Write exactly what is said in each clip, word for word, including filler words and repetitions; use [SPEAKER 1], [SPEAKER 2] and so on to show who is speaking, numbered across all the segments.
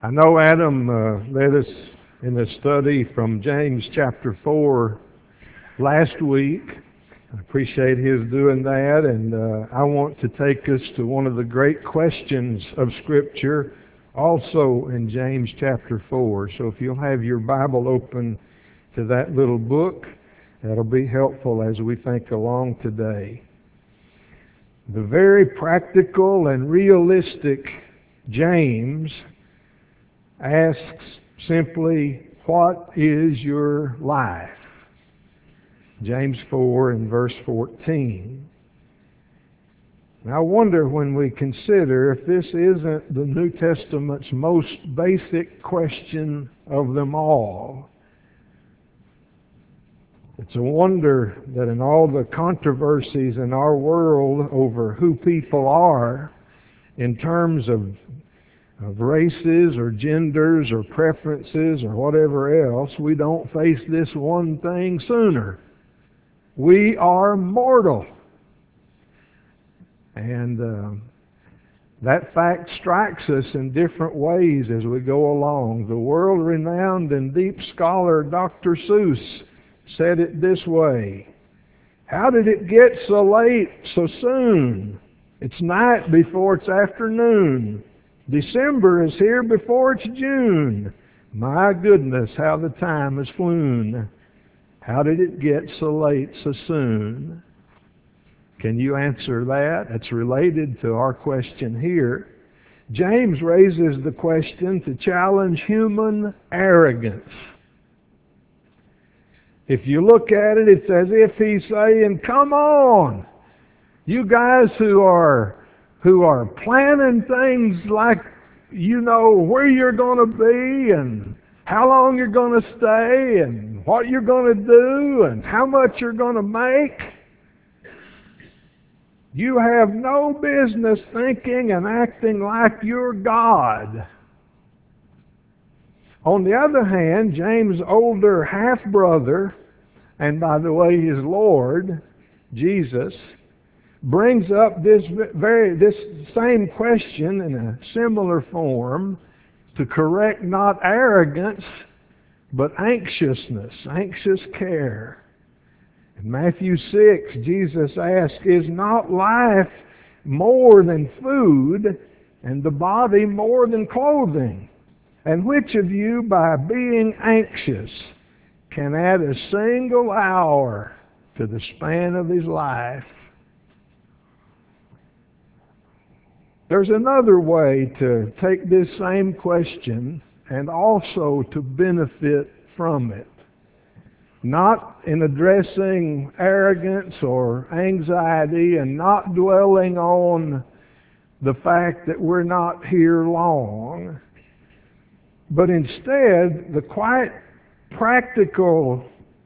[SPEAKER 1] I know Adam uh, led us in a study from James chapter four last week. I appreciate his doing that, and uh, I want to take us to one of the great questions of Scripture, also in James chapter four. So if you'll have your Bible open to that little book, that'll be helpful as we think along today. The very practical and realistic James asks simply, what is your life? James four and verse fourteen. Now I wonder, when we consider, if this isn't the New Testament's most basic question of them all. It's a wonder that in all the controversies in our world over who people are, in terms of of races or genders or preferences or whatever else, we don't face this one thing sooner. We are mortal. And uh, that fact strikes us in different ways as we go along. The world-renowned and deep scholar Doctor Seuss said it this way: how did it get so late so soon? It's night before it's afternoon. December is here before it's June. My goodness, how the time has flown. How did it get so late so soon? Can you answer that? It's related to our question here. James raises the question to challenge human arrogance. If you look at it, it's as if he's saying, come on, you guys who are who are planning things like you know where you're going to be and how long you're going to stay and what you're going to do and how much you're going to make. You have no business thinking and acting like you're God. On the other hand, James' older half-brother, and by the way, his Lord, Jesus, brings up this very this same question in a similar form to correct not arrogance, but anxiousness, anxious care. In Matthew six, Jesus asked, is not life more than food, and the body more than clothing? And which of you, by being anxious, can add a single hour to the span of his life? There's another way to take this same question and also to benefit from it. Not in addressing arrogance or anxiety and not dwelling on the fact that we're not here long, but instead the quite practical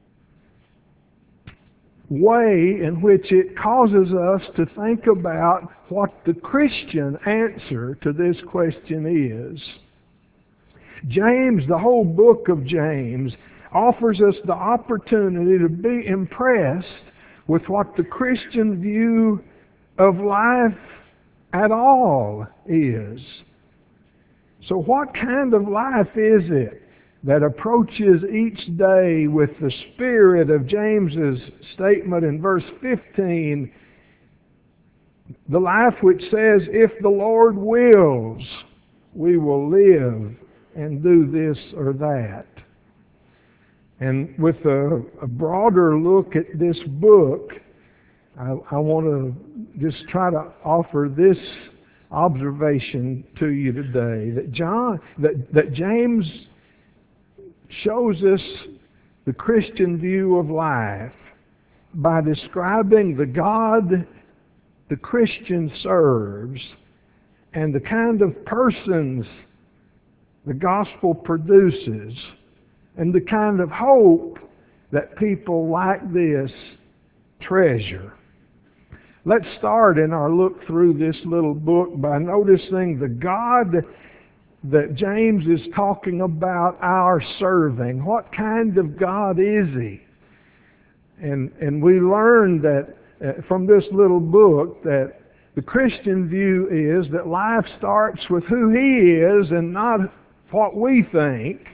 [SPEAKER 1] way in which it causes us to think about what the Christian answer to this question is. James, the whole book of James, offers us the opportunity to be impressed with what the Christian view of life at all is. So what kind of life is it that approaches each day with the spirit of James's statement in verse fifteen, the life which says, if the Lord wills, we will live and do this or that? And with a, a broader look at this book, I, I want to just try to offer this observation to you today, that John, that, that James shows us the Christian view of life by describing the God the Christian serves and the kind of persons the gospel produces and the kind of hope that people like this treasure. Let's start in our look through this little book by noticing the God that James is talking about our serving. What kind of God is He? And and we learn that uh, from this little book that the Christian view is that life starts with who He is and not what we think,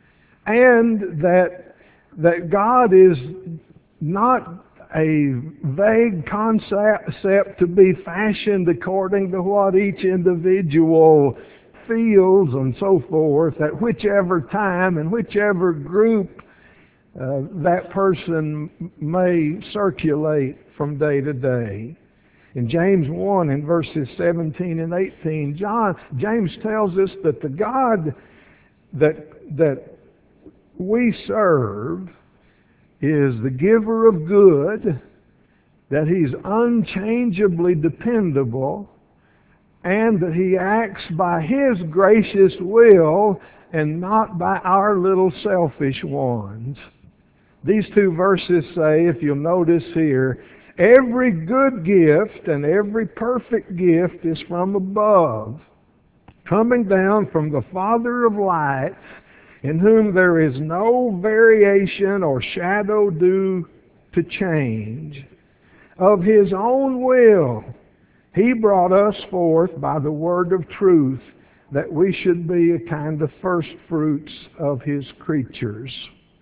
[SPEAKER 1] and that that God is not a vague concept to be fashioned according to what each individual feels and so forth, at whichever time and whichever group uh, that person may circulate from day to day. In James one, in verses seventeen and eighteen, John James tells us that the God that that we serve is the giver of good, that He's unchangeably dependable, and that He acts by His gracious will and not by our little selfish ones. These two verses say, if you'll notice here, every good gift and every perfect gift is from above, coming down from the Father of lights, in whom there is no variation or shadow due to change. Of His own will, He brought us forth by the word of truth, that we should be a kind of first fruits of His creatures.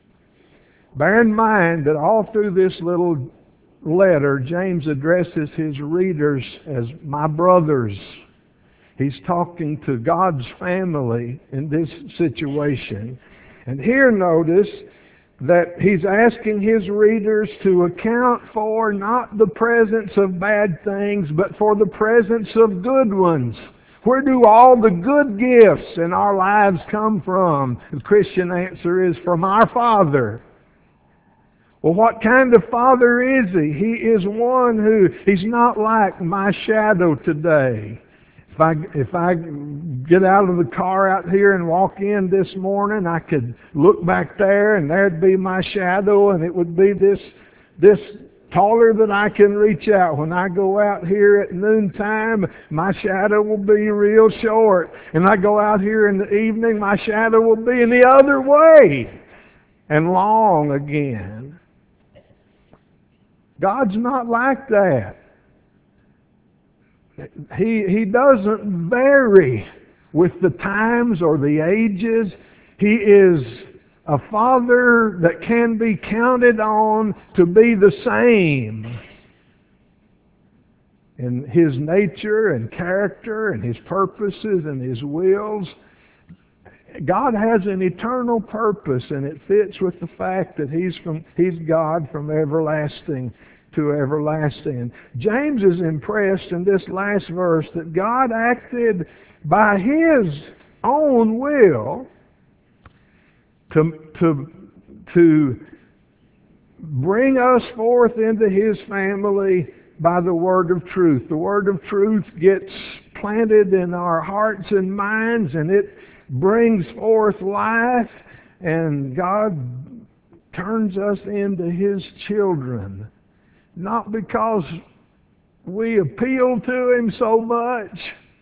[SPEAKER 1] Bear in mind that all through this little letter, James addresses his readers as my brothers. He's talking to God's family in this situation. And here notice that he's asking his readers to account for not the presence of bad things, but for the presence of good ones. Where do all the good gifts in our lives come from? The Christian answer is from our Father. Well, what kind of Father is He? He is one who, He's not like my shadow today. If I, if I get out of the car out here and walk in this morning, I could look back there and there'd be my shadow, and it would be this, this taller than I can reach out. When I go out here at noontime, my shadow will be real short. And I go out here in the evening, my shadow will be in the other way and long again. God's not like that. He, he doesn't vary with the times or the ages. He is a Father that can be counted on to be the same in His nature and character and His purposes and His wills. God has an eternal purpose, and it fits with the fact that He's from He's God from everlasting to everlasting. James is impressed in this last verse that God acted by His own will to, to, to bring us forth into His family by the word of truth. The word of truth gets planted in our hearts and minds, and it brings forth life, and God turns us into His children. Not because we appeal to Him so much,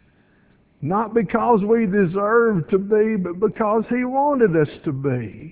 [SPEAKER 1] not because we deserve to be, but because He wanted us to be.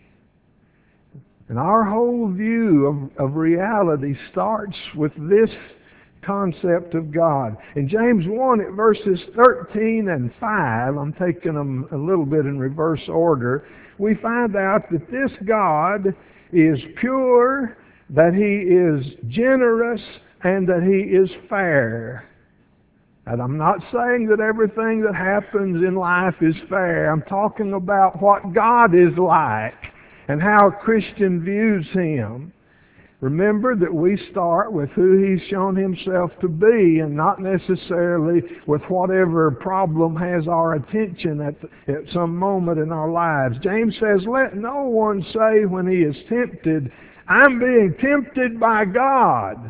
[SPEAKER 1] And our whole view of, of reality starts with this concept of God. In James one, at verses thirteen and five, I'm taking them a little bit in reverse order, we find out that this God is pure, that He is generous, and that He is fair. And I'm not saying that everything that happens in life is fair. I'm talking about what God is like and how a Christian views Him. Remember that we start with who He's shown Himself to be, and not necessarily with whatever problem has our attention at, at some moment in our lives. James says, let no one say when he is tempted, I'm being tempted by God.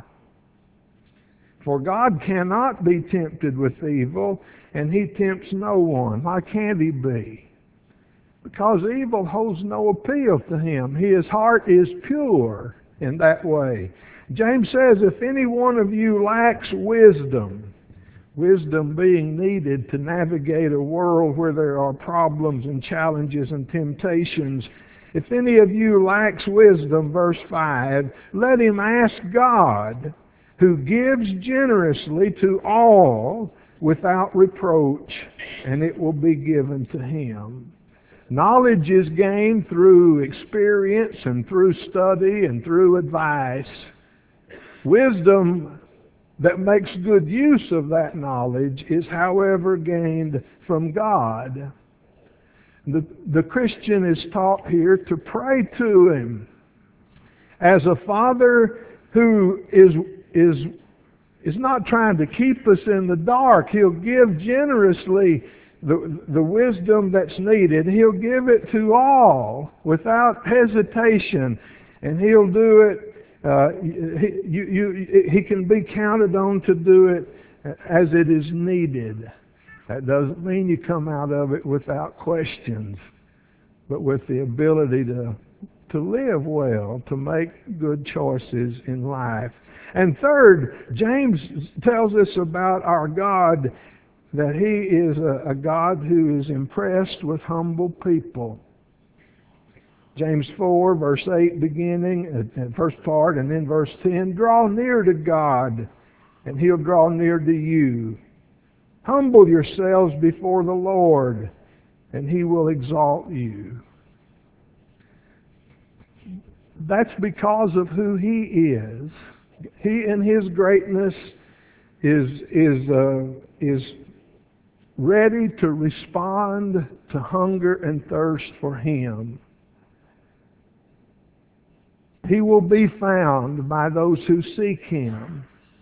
[SPEAKER 1] For God cannot be tempted with evil, and He tempts no one. Why can't He be? Because evil holds no appeal to Him. His heart is pure in that way. James says, if any one of you lacks wisdom, wisdom being needed to navigate a world where there are problems and challenges and temptations, if any of you lacks wisdom, verse five, let him ask God, who gives generously to all without reproach, and it will be given to him. Knowledge is gained through experience and through study and through advice. Wisdom that makes good use of that knowledge is, however, gained from God. The, the Christian is taught here to pray to Him. As a father who is, is, is not trying to keep us in the dark, He'll give generously the, the wisdom that's needed. He'll give it to all without hesitation, and He'll do it. Uh, he, you, you, he can be counted on to do it as it is needed. That doesn't mean you come out of it without questions, but with the ability to, to live well, to make good choices in life. And third, James tells us about our God, that He is a, a God who is impressed with humble people. James four, verse eight beginning, uh, first part, and then verse ten, draw near to God, and He'll draw near to you. Humble yourselves before the Lord, and He will exalt you. That's because of who He is. He in His greatness is, is, uh, is ready to respond to hunger and thirst for Him. He will be found by those who seek Him.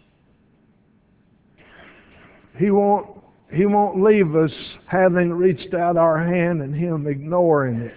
[SPEAKER 1] He won't, He won't leave us having reached out our hand and Him ignoring it.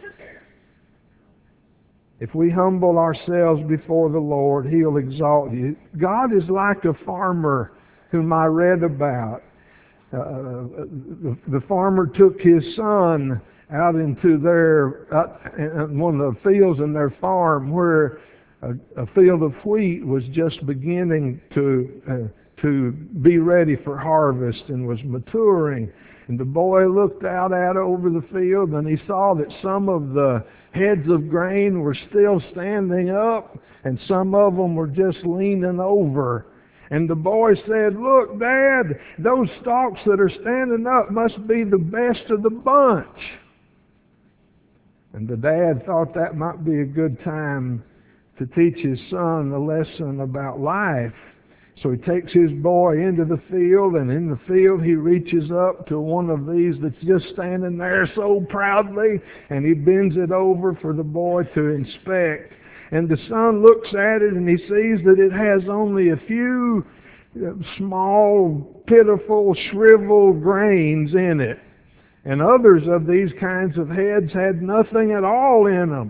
[SPEAKER 1] If we humble ourselves before the Lord, He'll exalt you. God is like a farmer whom I read about. Uh, the, the farmer took his son out into their, uh, one of the fields in their farm where A, a field of wheat was just beginning to uh, to be ready for harvest and was maturing. And the boy looked out out over the field, and he saw that some of the heads of grain were still standing up, and some of them were just leaning over. And the boy said, "Look, Dad, those stalks that are standing up must be the best of the bunch." And the dad thought that might be a good time to teach his son a lesson about life. So he takes his boy into the field, and in the field he reaches up to one of these that's just standing there so proudly, and he bends it over for the boy to inspect. And the son looks at it, and he sees that it has only a few small, pitiful, shriveled grains in it. And others of these kinds of heads had nothing at all in them.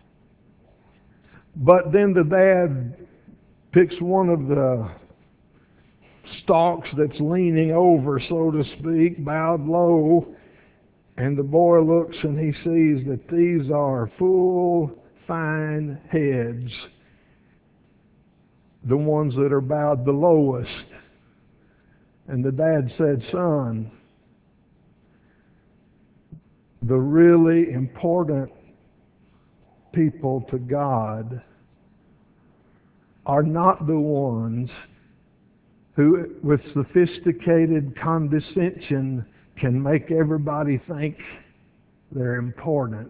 [SPEAKER 1] But then the dad picks one of the stalks that's leaning over, so to speak, bowed low, and the boy looks and he sees that these are full, fine heads, the ones that are bowed the lowest. And the dad said, "Son, the really important people to God are not the ones who, with sophisticated condescension, can make everybody think they're important,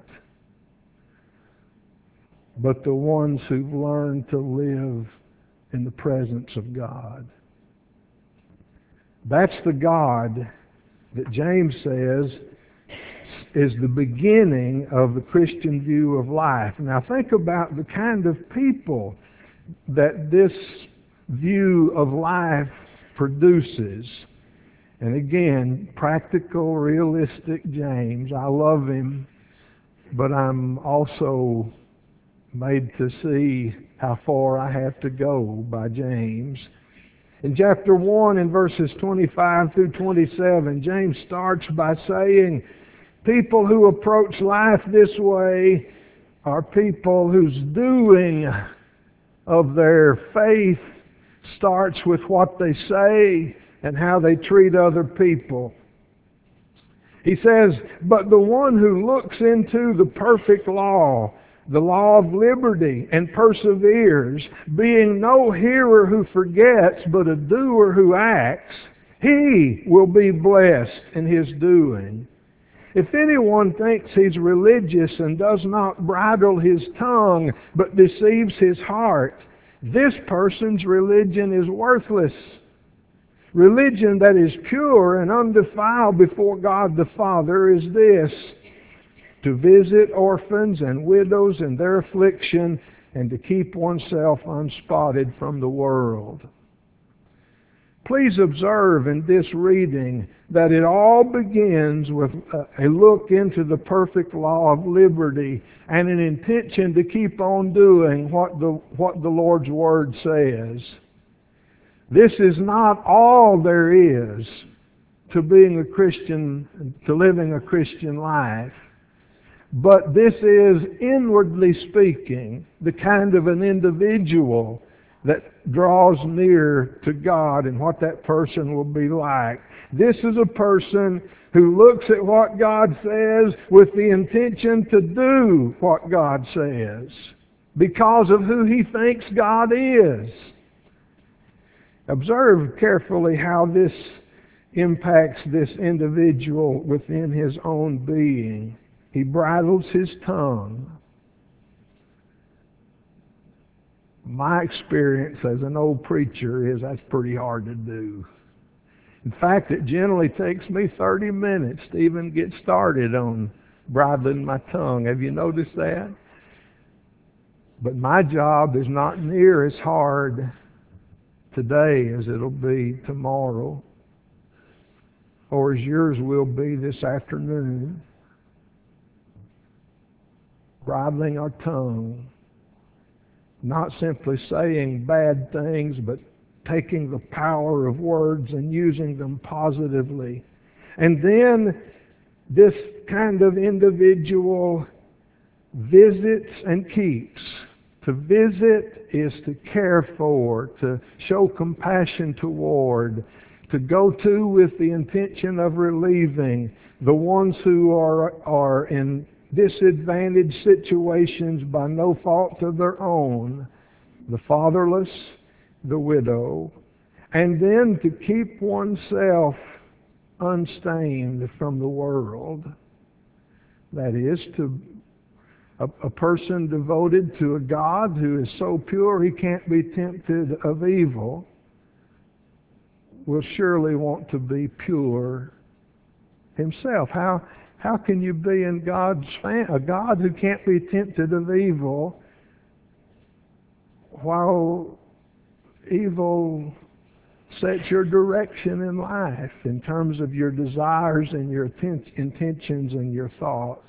[SPEAKER 1] but the ones who've learned to live in the presence of God." That's the God that James says is the beginning of the Christian view of life. Now think about the kind of people that this view of life produces. And again, practical, realistic James. I love him, but I'm also made to see how far I have to go by James. In chapter one, in verses twenty-five through twenty-seven, James starts by saying, people who approach life this way are people whose doing of their faith starts with what they say and how they treat other people. He says, "But the one who looks into the perfect law, the law of liberty, and perseveres, being no hearer who forgets, but a doer who acts, he will be blessed in his doing. If anyone thinks he's religious and does not bridle his tongue, but deceives his heart, this person's religion is worthless. Religion that is pure and undefiled before God the Father is this: to visit orphans and widows in their affliction, and to keep oneself unspotted from the world. Please observe in this reading that it all begins with a look into the perfect law of liberty and an intention to keep on doing what the, what the Lord's Word says. This is not all there is to being a Christian, to living a Christian life. But this is, inwardly speaking, the kind of an individual that draws near to God and what that person will be like. This is a person who looks at what God says with the intention to do what God says because of who he thinks God is. Observe carefully how this impacts this individual within his own being. He bridles his tongue. My experience as an old preacher is that's pretty hard to do. In fact, it generally takes me thirty minutes to even get started on bridling my tongue. Have you noticed that? But my job is not near as hard today as it'll be tomorrow, or as yours will be this afternoon. Bridling our tongue. Not simply saying bad things, but taking the power of words and using them positively. And then this kind of individual visits and keeps. To visit is to care for, to show compassion toward, to go to with the intention of relieving the ones who are, are in disadvantaged situations by no fault of their own, the fatherless, the widow, and then to keep oneself unstained from the world. That is, to a, a person devoted to a God who is so pure he can't be tempted of evil will surely want to be pure himself. How How can you be in God's family, a God who can't be tempted of evil, while evil sets your direction in life in terms of your desires and your intentions and your thoughts?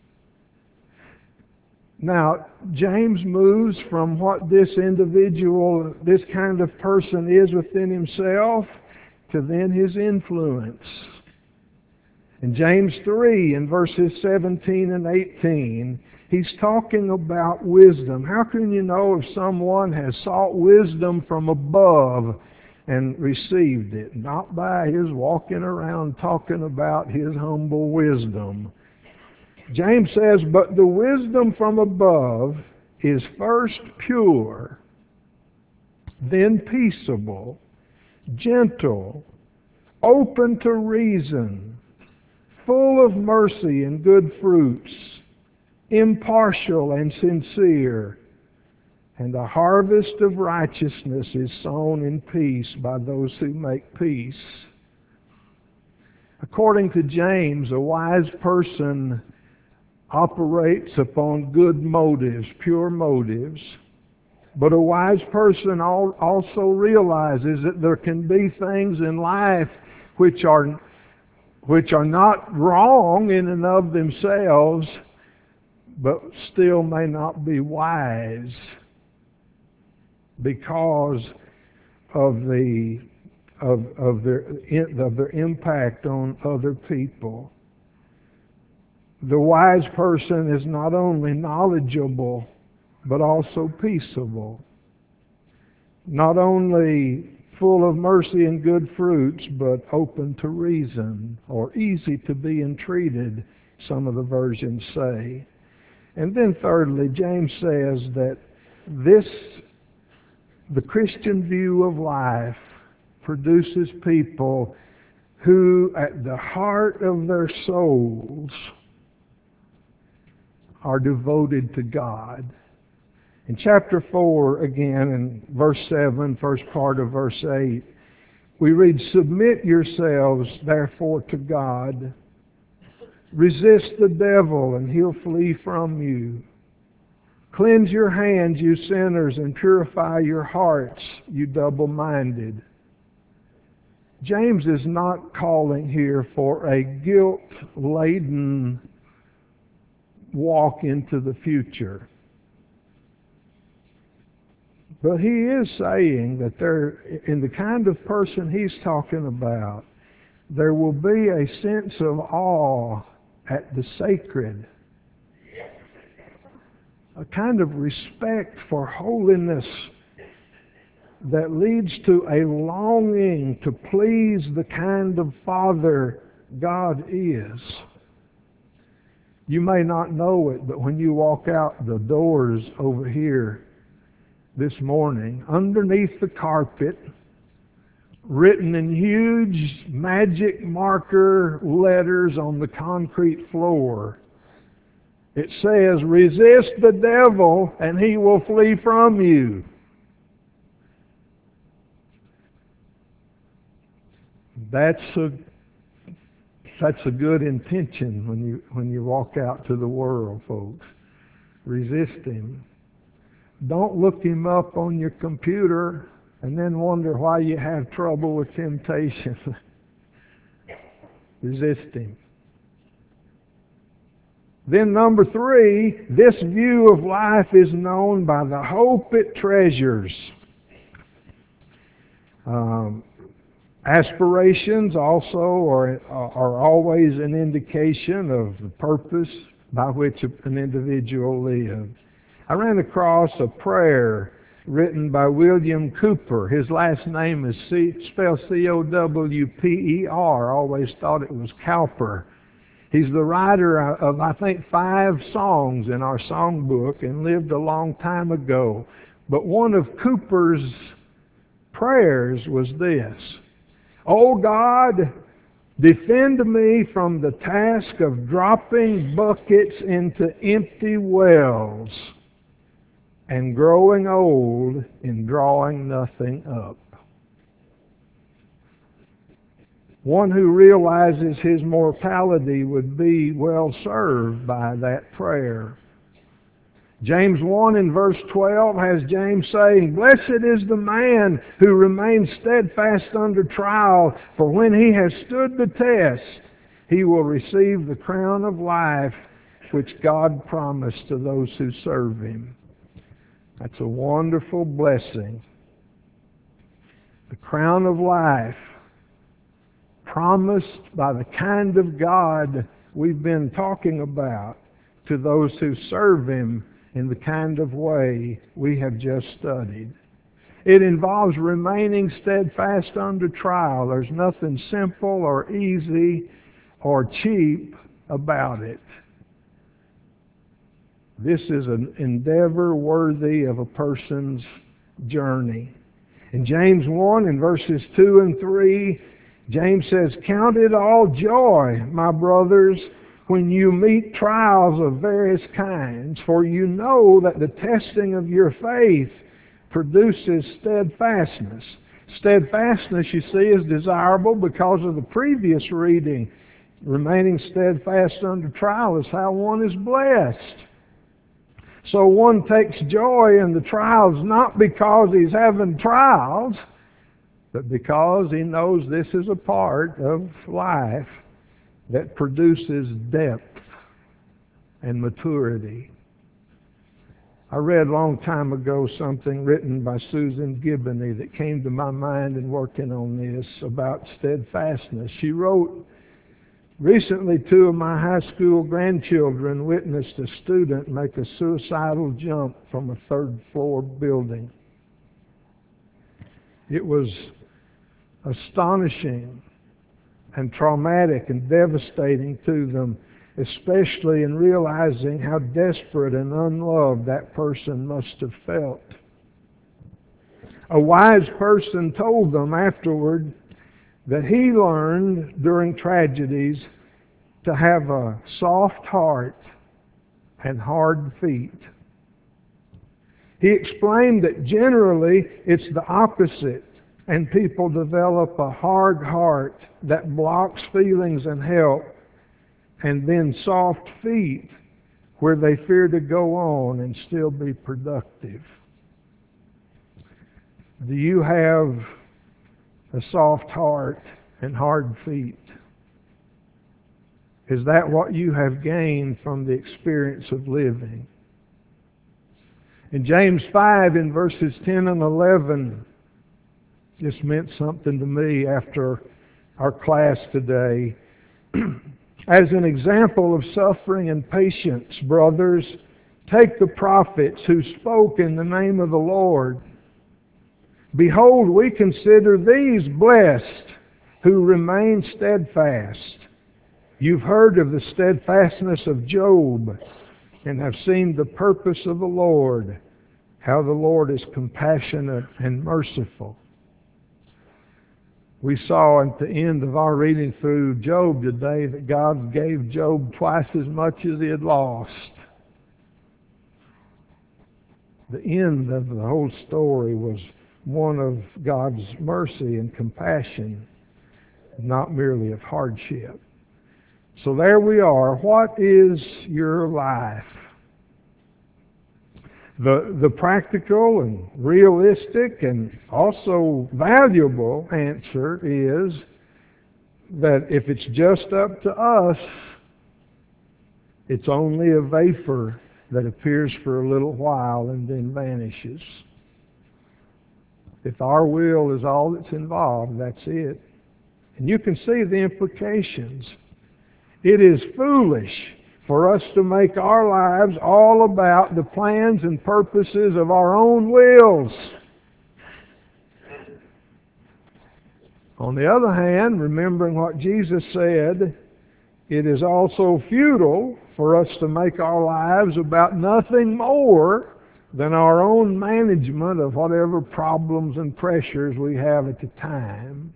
[SPEAKER 1] Now, James moves from what this individual, this kind of person is within himself, to then his influence. In James three, in verses seventeen and eighteen, he's talking about wisdom. How can you know if someone has sought wisdom from above and received it? Not by his walking around talking about his humble wisdom. James says, but the wisdom from above is first pure, then peaceable, gentle, open to reason, full of mercy and good fruits, impartial and sincere, and a harvest of righteousness is sown in peace by those who make peace. According to James, a wise person operates upon good motives, pure motives, but a wise person also realizes that there can be things in life which are which are not wrong in and of themselves, but still may not be wise because of the of of their of their impact on other people. The wise person is not only knowledgeable, but also peaceable. Not only full of mercy and good fruits, but open to reason, or easy to be entreated, some of the versions say. And then thirdly, James says that this, the Christian view of life, produces people who at the heart of their souls are devoted to God. In chapter four, again, in verse seven, first part of verse eight, we read, "Submit yourselves, therefore, to God. Resist the devil, and he'll flee from you. Cleanse your hands, you sinners, and purify your hearts, you double-minded." James is not calling here for a guilt-laden walk into the future. But he is saying that there, in the kind of person he's talking about, there will be a sense of awe at the sacred, a kind of respect for holiness that leads to a longing to please the kind of Father God is. You may not know it, but when you walk out the doors over here this morning, underneath the carpet, written in huge magic marker letters on the concrete floor, it says, "Resist the devil and he will flee from you." That's a that's a good intention when you when you walk out to the world, folks. Resist him. Don't look him up on your computer and then wonder why you have trouble with temptation. Resist him. Then number three, this view of life is known by the hope it treasures. Um, aspirations also are, are always an indication of the purpose by which an individual lives. I ran across a prayer written by William Cowper. His last name is C, spelled C O W P E R. I always thought it was Cowper. He's the writer of, I think, five songs in our songbook and lived a long time ago. But one of Cowper's prayers was this: "Oh God, defend me from the task of dropping buckets into empty wells and growing old in drawing nothing up." One who realizes his mortality would be well served by that prayer. James one in verse twelve has James saying, "Blessed is the man who remains steadfast under trial, for when he has stood the test, he will receive the crown of life which God promised to those who serve him." That's a wonderful blessing. The crown of life promised by the kind of God we've been talking about to those who serve him in the kind of way we have just studied. It involves remaining steadfast under trial. There's nothing simple or easy or cheap about it. This is an endeavor worthy of a person's journey. In James one, in verses two and three, James says, "Count it all joy, my brothers, when you meet trials of various kinds, for you know that the testing of your faith produces steadfastness." Steadfastness, you see, is desirable because of the previous reading. Remaining steadfast under trial is how one is blessed. So one takes joy in the trials not because he's having trials, but because he knows this is a part of life that produces depth and maturity. I read a long time ago something written by Susan Giboney that came to my mind in working on this about steadfastness. She wrote, "Recently, two of my high school grandchildren witnessed a student make a suicidal jump from a third floor building. It was astonishing and traumatic and devastating to them, especially in realizing how desperate and unloved that person must have felt. A wise person told them afterward that he learned during tragedies to have a soft heart and hard feet. He explained that generally it's the opposite, and people develop a hard heart that blocks feelings and help, and then soft feet where they fear to go on and still be productive. Do you have a soft heart and hard feet? Is that what you have gained from the experience of living? In James five, in verses ten and eleven, this meant something to me after our class today. As an example of suffering and patience, brothers, take the prophets who spoke in the name of the Lord. Behold, we consider these blessed who remain steadfast. You've heard of the steadfastness of Job and have seen the purpose of the Lord, how the Lord is compassionate and merciful. We saw at the end of our reading through Job today that God gave Job twice as much as he had lost. The end of the whole story was one of God's mercy and compassion, not merely of hardship. So there we are. What is your life? The, the practical and realistic and also valuable answer is that if it's just up to us, it's only a vapor that appears for a little while and then vanishes. If our will is all that's involved, that's it. And you can see the implications. It is foolish for us to make our lives all about the plans and purposes of our own wills. On the other hand, remembering what Jesus said, it is also futile for us to make our lives about nothing more than our own management of whatever problems and pressures we have at the time.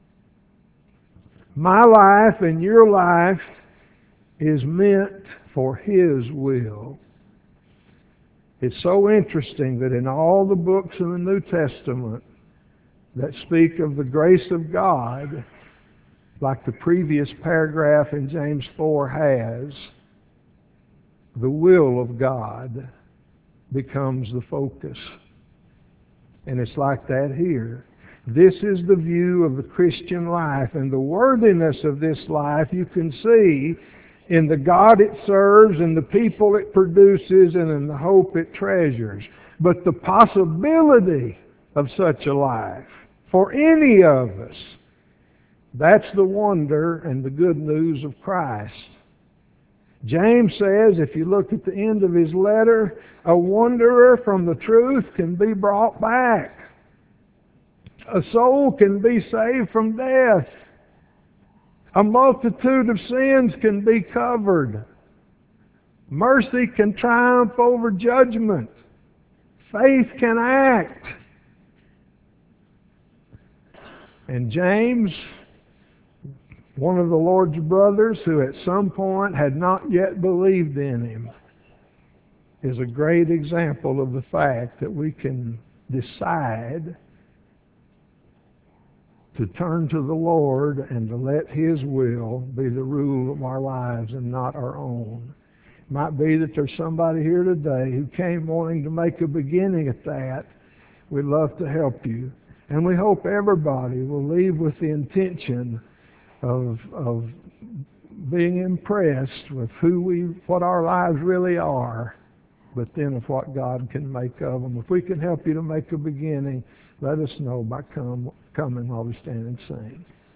[SPEAKER 1] My life and your life is meant for His will. It's so interesting that in all the books in the New Testament that speak of the grace of God, like the previous paragraph in James four has, the will of God becomes the focus. And it's like that here. This is the view of the Christian life, and the worthiness of this life you can see in the God it serves, and the people it produces, and in the hope it treasures. But the possibility of such a life for any of us, that's the wonder and the good news of Christ. James says, if you look at the end of his letter, a wanderer from the truth can be brought back. A soul can be saved from death. A multitude of sins can be covered. Mercy can triumph over judgment. Faith can act. And James, one of the Lord's brothers who at some point had not yet believed in Him, is a great example of the fact that we can decide to turn to the Lord and to let His will be the rule of our lives and not our own. It might be that there's somebody here today who came wanting to make a beginning at that. We'd love to help you. And we hope everybody will leave with the intention of, of being impressed with who we, what our lives really are, but then of what God can make of them. If we can help you to make a beginning, let us know by come, coming while we stand and sing.